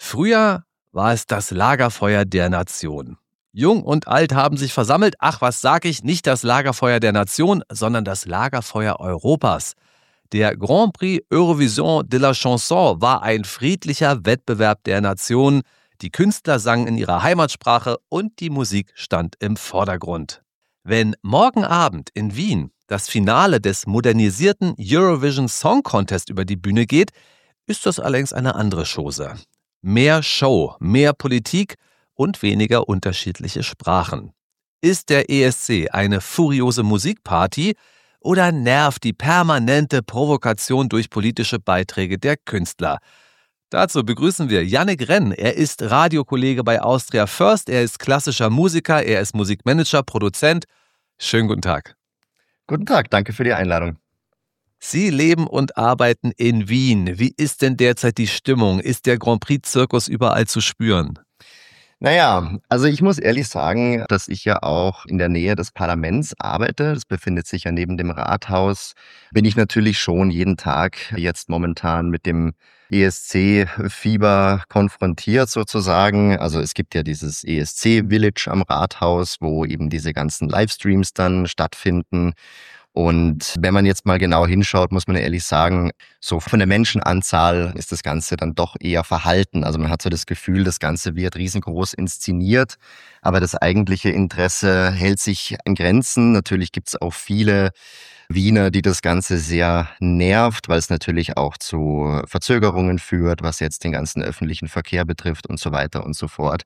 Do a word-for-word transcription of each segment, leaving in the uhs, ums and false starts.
Früher war es das Lagerfeuer der Nation. Jung und alt haben sich versammelt. Ach, was sag ich? Nicht das Lagerfeuer der Nation, sondern das Lagerfeuer Europas. Der Grand Prix Eurovision de la Chanson war ein friedlicher Wettbewerb der Nationen. Die Künstler sangen in ihrer Heimatsprache und die Musik stand im Vordergrund. Wenn morgen Abend in Wien das Finale des modernisierten Eurovision Song Contest über die Bühne geht, ist das allerdings eine andere Chose. Mehr Show, mehr Politik und weniger unterschiedliche Sprachen. Ist der E S C eine furiose Musikparty oder nervt die permanente Provokation durch politische Beiträge der Künstler? Dazu begrüßen wir Yannick Renn. Er ist Radiokollege bei Austria First, er ist klassischer Musiker, er ist Musikmanager, Produzent. Schönen guten Tag. Guten Tag, danke für die Einladung. Sie leben und arbeiten in Wien. Wie ist denn derzeit die Stimmung? Ist der Grand Prix-Zirkus überall zu spüren? Naja, also ich muss ehrlich sagen, dass ich ja auch in der Nähe des Parlaments arbeite. Das befindet sich ja neben dem Rathaus. Bin ich natürlich schon jeden Tag jetzt momentan mit dem E S C-Fieber konfrontiert sozusagen. Also es gibt ja dieses E S C-Village am Rathaus, wo eben diese ganzen Livestreams dann stattfinden. Und wenn man jetzt mal genau hinschaut, muss man ehrlich sagen, so von der Menschenanzahl ist das Ganze dann doch eher verhalten. Also man hat so das Gefühl, das Ganze wird riesengroß inszeniert, aber das eigentliche Interesse hält sich in Grenzen. Natürlich gibt es auch viele Wiener, die das Ganze sehr nervt, weil es natürlich auch zu Verzögerungen führt, was jetzt den ganzen öffentlichen Verkehr betrifft und so weiter und so fort.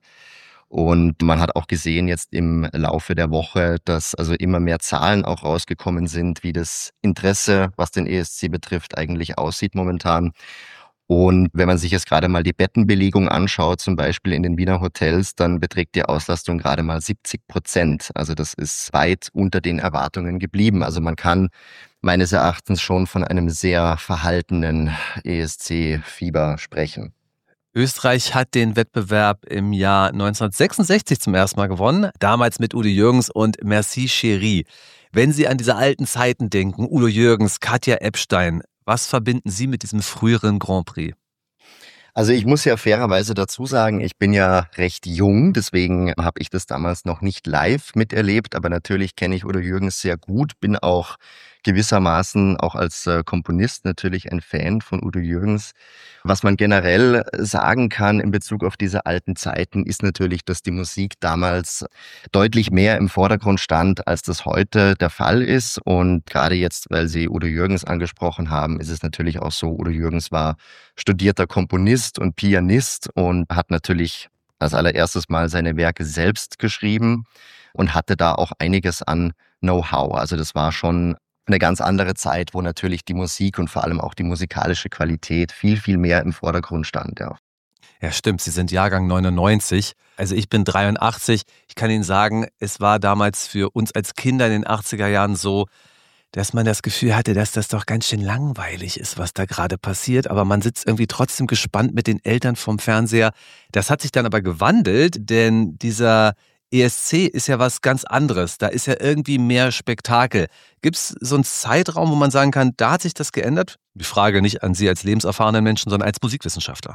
Und man hat auch gesehen jetzt im Laufe der Woche, dass also immer mehr Zahlen auch rausgekommen sind, wie das Interesse, was den E S C betrifft, eigentlich aussieht momentan. Und wenn man sich jetzt gerade mal die Bettenbelegung anschaut, zum Beispiel in den Wiener Hotels, dann beträgt die Auslastung gerade mal siebzig Prozent. Also das ist weit unter den Erwartungen geblieben. Also man kann meines Erachtens schon von einem sehr verhaltenen E S C-Fieber sprechen. Österreich hat den Wettbewerb im Jahr neunzehnhundertsechsundsechzig zum ersten Mal gewonnen, damals mit Udo Jürgens und Merci Chérie. Wenn Sie an diese alten Zeiten denken, Udo Jürgens, Katja Ebstein, was verbinden Sie mit diesem früheren Grand Prix? Also ich muss ja fairerweise dazu sagen, ich bin ja recht jung, deswegen habe ich das damals noch nicht live miterlebt, aber natürlich kenne ich Udo Jürgens sehr gut, bin auch gewissermaßen auch als Komponist natürlich ein Fan von Udo Jürgens. Was man generell sagen kann in Bezug auf diese alten Zeiten, ist natürlich, dass die Musik damals deutlich mehr im Vordergrund stand, als das heute der Fall ist. Und gerade jetzt, weil Sie Udo Jürgens angesprochen haben, ist es natürlich auch so, Udo Jürgens war studierter Komponist und Pianist und hat natürlich als allererstes mal seine Werke selbst geschrieben und hatte da auch einiges an Know-how. Also das war schon eine ganz andere Zeit, wo natürlich die Musik und vor allem auch die musikalische Qualität viel, viel mehr im Vordergrund stand, ja. Ja, stimmt. Sie sind Jahrgang neunundneunzig. Also ich bin dreiundachtzig. Ich kann Ihnen sagen, es war damals für uns als Kinder in den achtziger Jahren so, dass man das Gefühl hatte, dass das doch ganz schön langweilig ist, was da gerade passiert. Aber man sitzt irgendwie trotzdem gespannt mit den Eltern vom Fernseher. Das hat sich dann aber gewandelt, denn dieser E S C ist ja was ganz anderes. Da ist ja irgendwie mehr Spektakel. Gibt es so einen Zeitraum, wo man sagen kann, da hat sich das geändert? Die Frage nicht an Sie als lebenserfahrenen Menschen, sondern als Musikwissenschaftler.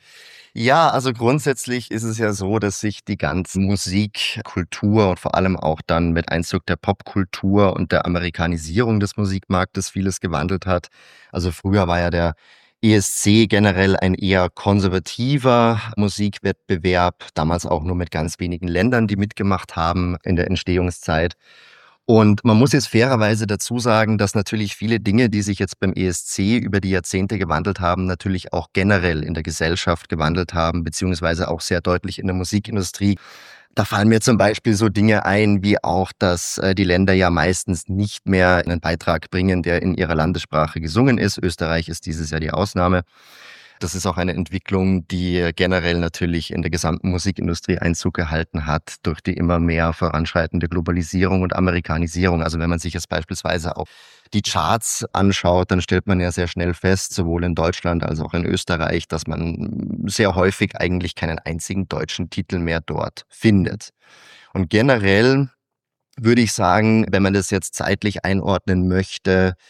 Ja, also grundsätzlich ist es ja so, dass sich die ganze Musikkultur und vor allem auch dann mit Einzug der Popkultur und der Amerikanisierung des Musikmarktes vieles gewandelt hat. Also früher war ja der E S C generell ein eher konservativer Musikwettbewerb, damals auch nur mit ganz wenigen Ländern, die mitgemacht haben in der Entstehungszeit. Und man muss jetzt fairerweise dazu sagen, dass natürlich viele Dinge, die sich jetzt beim E S C über die Jahrzehnte gewandelt haben, natürlich auch generell in der Gesellschaft gewandelt haben, beziehungsweise auch sehr deutlich in der Musikindustrie. Da fallen mir zum Beispiel so Dinge ein, wie auch, dass die Länder ja meistens nicht mehr einen Beitrag bringen, der in ihrer Landessprache gesungen ist. Österreich ist dieses Jahr die Ausnahme. Das ist auch eine Entwicklung, die generell natürlich in der gesamten Musikindustrie Einzug gehalten hat durch die immer mehr voranschreitende Globalisierung und Amerikanisierung. Also wenn man sich jetzt beispielsweise auch die Charts anschaut, dann stellt man ja sehr schnell fest, sowohl in Deutschland als auch in Österreich, dass man sehr häufig eigentlich keinen einzigen deutschen Titel mehr dort findet. Und generell würde ich sagen, wenn man das jetzt zeitlich einordnen möchte,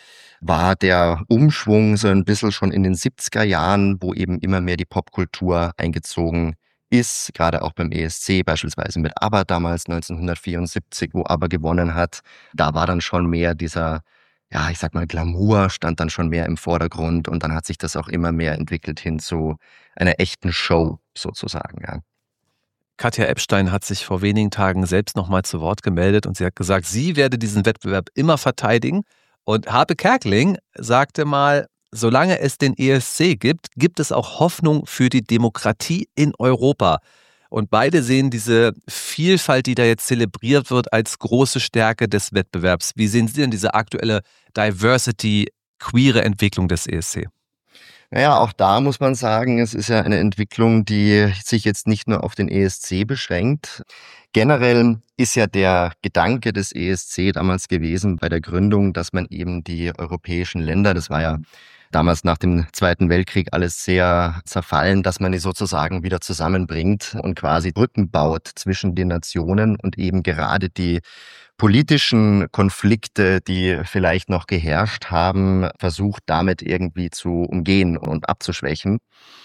war der Umschwung so ein bisschen schon in den siebziger Jahren, wo eben immer mehr die Popkultur eingezogen ist, gerade auch beim E S C, beispielsweise mit ABBA damals neunzehnhundertvierundsiebzig, wo ABBA gewonnen hat. Da war dann schon mehr dieser, ja, ich sag mal, Glamour stand dann schon mehr im Vordergrund und dann hat sich das auch immer mehr entwickelt hin zu einer echten Show sozusagen, ja. Katja Epstein hat sich vor wenigen Tagen selbst nochmal zu Wort gemeldet und sie hat gesagt, sie werde diesen Wettbewerb immer verteidigen. Und Harpe Kerkeling sagte mal, solange es den E S C gibt, gibt es auch Hoffnung für die Demokratie in Europa. Und beide sehen diese Vielfalt, die da jetzt zelebriert wird, als große Stärke des Wettbewerbs. Wie sehen Sie denn diese aktuelle Diversity, queere Entwicklung des E S C? Naja, auch da muss man sagen, es ist ja eine Entwicklung, die sich jetzt nicht nur auf den E S C beschränkt. Generell ist ja der Gedanke des E S C damals gewesen bei der Gründung, dass man eben die europäischen Länder, das war ja damals nach dem Zweiten Weltkrieg alles sehr zerfallen, dass man die sozusagen wieder zusammenbringt und quasi Brücken baut zwischen den Nationen und eben gerade die politischen Konflikte, die vielleicht noch geherrscht haben, versucht damit irgendwie zu umgehen und abzuschwächen.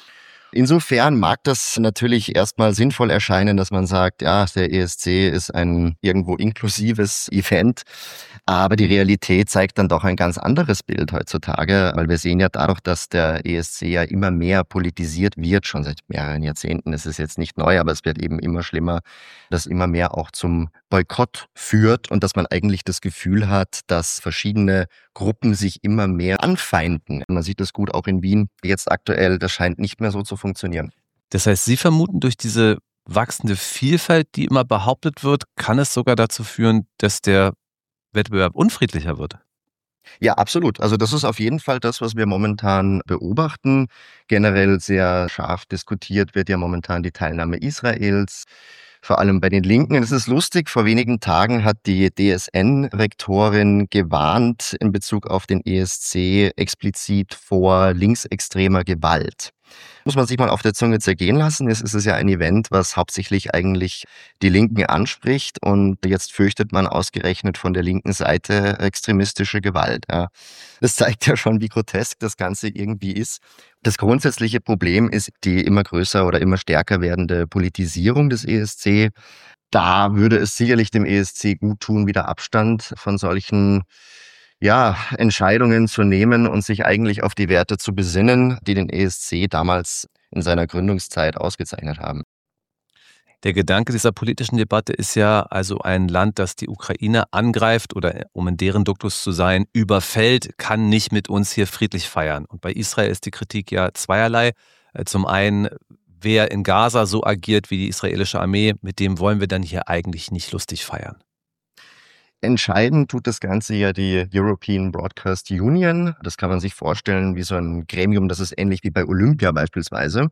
Insofern mag das natürlich erstmal sinnvoll erscheinen, dass man sagt, ja, der E S C ist ein irgendwo inklusives Event, aber die Realität zeigt dann doch ein ganz anderes Bild heutzutage, weil wir sehen ja dadurch, dass der E S C ja immer mehr politisiert wird, schon seit mehreren Jahrzehnten, es ist jetzt nicht neu, aber es wird eben immer schlimmer, dass immer mehr auch zum Boykott führt und dass man eigentlich das Gefühl hat, dass verschiedene Gruppen sich immer mehr anfeinden. Man sieht das gut auch in Wien jetzt aktuell, das scheint nicht mehr so zu funktionieren. Das heißt, Sie vermuten, durch diese wachsende Vielfalt, die immer behauptet wird, kann es sogar dazu führen, dass der Wettbewerb unfriedlicher wird? Ja, absolut. Also das ist auf jeden Fall das, was wir momentan beobachten. Generell sehr scharf diskutiert wird ja momentan die Teilnahme Israels, vor allem bei den Linken. Es ist lustig, vor wenigen Tagen hat die D S N-Rektorin gewarnt in Bezug auf den E S C explizit vor linksextremer Gewalt. Muss man sich mal auf der Zunge zergehen lassen. Es ist ja ein Event, was hauptsächlich eigentlich die Linken anspricht und jetzt fürchtet man ausgerechnet von der linken Seite extremistische Gewalt. Ja. Das zeigt ja schon, wie grotesk das Ganze irgendwie ist. Das grundsätzliche Problem ist die immer größer oder immer stärker werdende Politisierung des E S C. Da würde es sicherlich dem E S C gut tun, wieder Abstand von solchen ja, Entscheidungen zu nehmen und sich eigentlich auf die Werte zu besinnen, die den E S C damals in seiner Gründungszeit ausgezeichnet haben. Der Gedanke dieser politischen Debatte ist ja also ein Land, das die Ukraine angreift oder, um in deren Duktus zu sein, überfällt, kann nicht mit uns hier friedlich feiern. Und bei Israel ist die Kritik ja zweierlei. Zum einen, wer in Gaza so agiert wie die israelische Armee, mit dem wollen wir dann hier eigentlich nicht lustig feiern. Entscheidend tut das Ganze ja die European Broadcast Union. Das kann man sich vorstellen wie so ein Gremium, das ist ähnlich wie bei Olympia beispielsweise.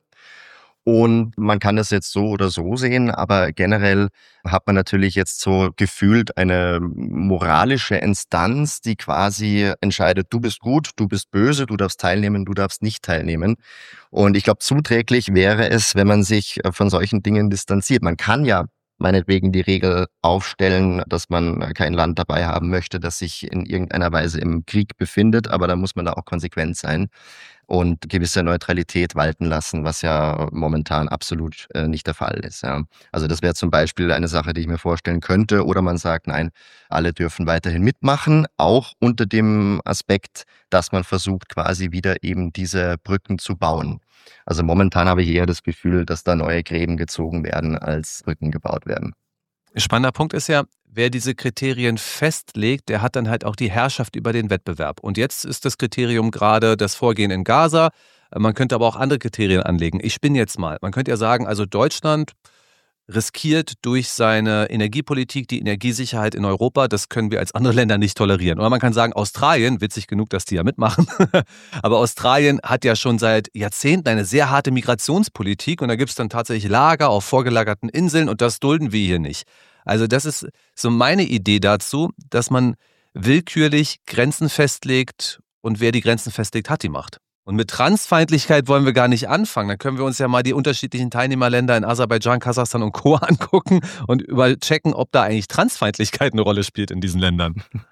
Und man kann das jetzt so oder so sehen, aber generell hat man natürlich jetzt so gefühlt eine moralische Instanz, die quasi entscheidet, du bist gut, du bist böse, du darfst teilnehmen, du darfst nicht teilnehmen. Und ich glaube, zuträglich wäre es, wenn man sich von solchen Dingen distanziert. Man kann ja meinetwegen die Regel aufstellen, dass man kein Land dabei haben möchte, das sich in irgendeiner Weise im Krieg befindet, aber da muss man da auch konsequent sein und gewisse Neutralität walten lassen, was ja momentan absolut äh, nicht der Fall ist. Ja. Also das wäre zum Beispiel eine Sache, die ich mir vorstellen könnte. Oder man sagt, nein, alle dürfen weiterhin mitmachen, auch unter dem Aspekt, dass man versucht, quasi wieder eben diese Brücken zu bauen. Also momentan habe ich eher das Gefühl, dass da neue Gräben gezogen werden, als Brücken gebaut werden. Spannender Punkt ist ja, wer diese Kriterien festlegt, der hat dann halt auch die Herrschaft über den Wettbewerb. Und jetzt ist das Kriterium gerade das Vorgehen in Gaza. Man könnte aber auch andere Kriterien anlegen. Ich spinne jetzt mal. Man könnte ja sagen, also Deutschland riskiert durch seine Energiepolitik die Energiesicherheit in Europa. Das können wir als andere Länder nicht tolerieren. Oder man kann sagen, Australien, witzig genug, dass die ja mitmachen, aber Australien hat ja schon seit Jahrzehnten eine sehr harte Migrationspolitik und da gibt es dann tatsächlich Lager auf vorgelagerten Inseln und das dulden wir hier nicht. Also das ist so meine Idee dazu, dass man willkürlich Grenzen festlegt und wer die Grenzen festlegt, hat die Macht. Und mit Transfeindlichkeit wollen wir gar nicht anfangen. Dann können wir uns ja mal die unterschiedlichen Teilnehmerländer in Aserbaidschan, Kasachstan und Co. angucken und überchecken, ob da eigentlich Transfeindlichkeit eine Rolle spielt in diesen Ländern.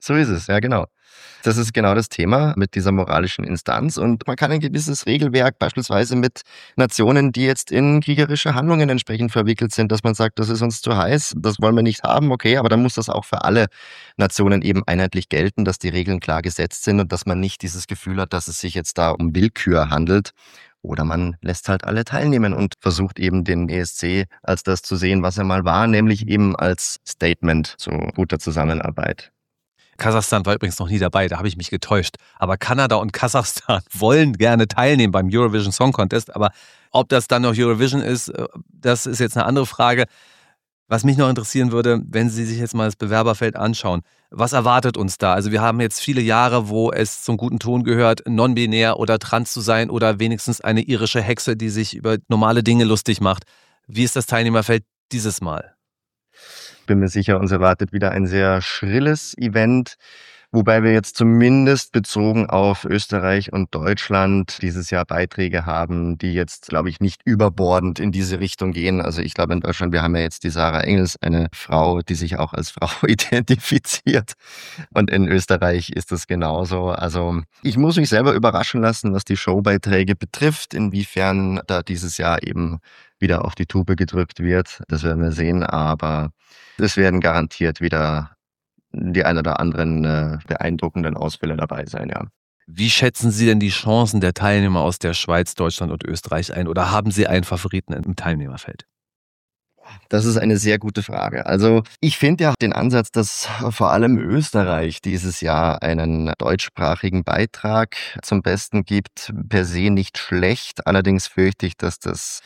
So ist es, ja genau. Das ist genau das Thema mit dieser moralischen Instanz und man kann ein gewisses Regelwerk beispielsweise mit Nationen, die jetzt in kriegerische Handlungen entsprechend verwickelt sind, dass man sagt, das ist uns zu heiß, das wollen wir nicht haben, okay, aber dann muss das auch für alle Nationen eben einheitlich gelten, dass die Regeln klar gesetzt sind und dass man nicht dieses Gefühl hat, dass es sich jetzt da um Willkür handelt. Oder man lässt halt alle teilnehmen und versucht eben den E S C als das zu sehen, was er mal war, nämlich eben als Statement zu guter Zusammenarbeit. Kasachstan war übrigens noch nie dabei, da habe ich mich getäuscht. Aber Kanada und Kasachstan wollen gerne teilnehmen beim Eurovision Song Contest. Aber ob das dann noch Eurovision ist, das ist jetzt eine andere Frage. Was mich noch interessieren würde, wenn Sie sich jetzt mal das Bewerberfeld anschauen, was erwartet uns da? Also wir haben jetzt viele Jahre, wo es zum guten Ton gehört, non-binär oder trans zu sein oder wenigstens eine irische Hexe, die sich über normale Dinge lustig macht. Wie ist das Teilnehmerfeld dieses Mal? Ich bin mir sicher, uns erwartet wieder ein sehr schrilles Event, wobei wir jetzt zumindest bezogen auf Österreich und Deutschland dieses Jahr Beiträge haben, die jetzt, glaube ich, nicht überbordend in diese Richtung gehen. Also ich glaube in Deutschland, wir haben ja jetzt die Sarah Engels, eine Frau, die sich auch als Frau identifiziert. Und in Österreich ist das genauso. Also ich muss mich selber überraschen lassen, was die Showbeiträge betrifft, inwiefern da dieses Jahr eben wieder auf die Tube gedrückt wird. Das werden wir sehen, aber es werden garantiert wieder die ein oder anderen äh, beeindruckenden Ausfälle dabei sein, ja. Wie schätzen Sie denn die Chancen der Teilnehmer aus der Schweiz, Deutschland und Österreich ein? Oder haben Sie einen Favoriten im Teilnehmerfeld? Das ist eine sehr gute Frage. Also ich finde ja den Ansatz, dass vor allem Österreich dieses Jahr einen deutschsprachigen Beitrag zum Besten gibt, per se nicht schlecht. Allerdings fürchte ich, dass das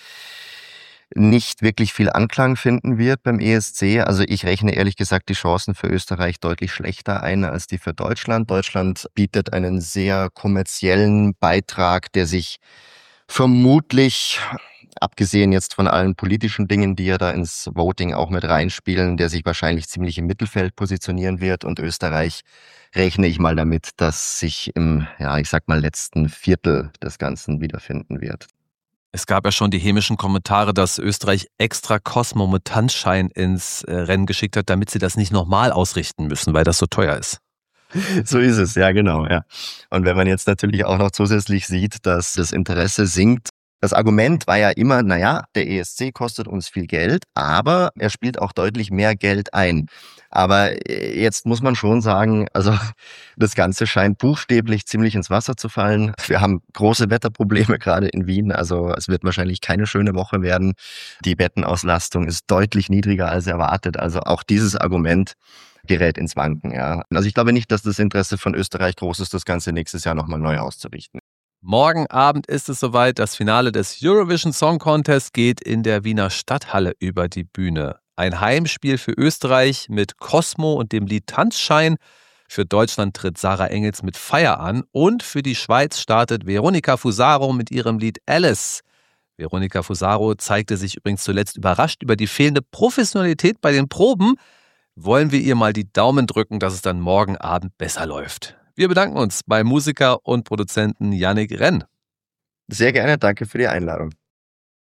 nicht wirklich viel Anklang finden wird beim E S C. Also ich rechne ehrlich gesagt die Chancen für Österreich deutlich schlechter ein als die für Deutschland. Deutschland bietet einen sehr kommerziellen Beitrag, der sich vermutlich, abgesehen jetzt von allen politischen Dingen, die ja da ins Voting auch mit reinspielen, der sich wahrscheinlich ziemlich im Mittelfeld positionieren wird. Und Österreich rechne ich mal damit, dass sich im, ja, ich sag mal, letzten Viertel des Ganzen wiederfinden wird. Es gab ja schon die hämischen Kommentare, dass Österreich extra Cosmo mit Tanzschein ins Rennen geschickt hat, damit sie das nicht nochmal ausrichten müssen, weil das so teuer ist. So ist es, ja genau, ja. Und wenn man jetzt natürlich auch noch zusätzlich sieht, dass das Interesse sinkt. Das Argument war ja immer, naja, der E S C kostet uns viel Geld, aber er spielt auch deutlich mehr Geld ein. Aber jetzt muss man schon sagen, also das Ganze scheint buchstäblich ziemlich ins Wasser zu fallen. Wir haben große Wetterprobleme gerade in Wien, also es wird wahrscheinlich keine schöne Woche werden. Die Bettenauslastung ist deutlich niedriger als erwartet, also auch dieses Argument gerät ins Wanken, ja. Also ich glaube nicht, dass das Interesse von Österreich groß ist, das Ganze nächstes Jahr nochmal neu auszurichten. Morgen Abend ist es soweit. Das Finale des Eurovision Song Contest geht in der Wiener Stadthalle über die Bühne. Ein Heimspiel für Österreich mit Cosmo und dem Lied Tanzschein. Für Deutschland tritt Sarah Engels mit Feier an. Und für die Schweiz startet Veronica Fusaro mit ihrem Lied Alice. Veronica Fusaro zeigte sich übrigens zuletzt überrascht über die fehlende Professionalität bei den Proben. Wollen wir ihr mal die Daumen drücken, dass es dann morgen Abend besser läuft. Wir bedanken uns bei Musiker und Produzenten Yannick Renn. Sehr gerne, danke für die Einladung.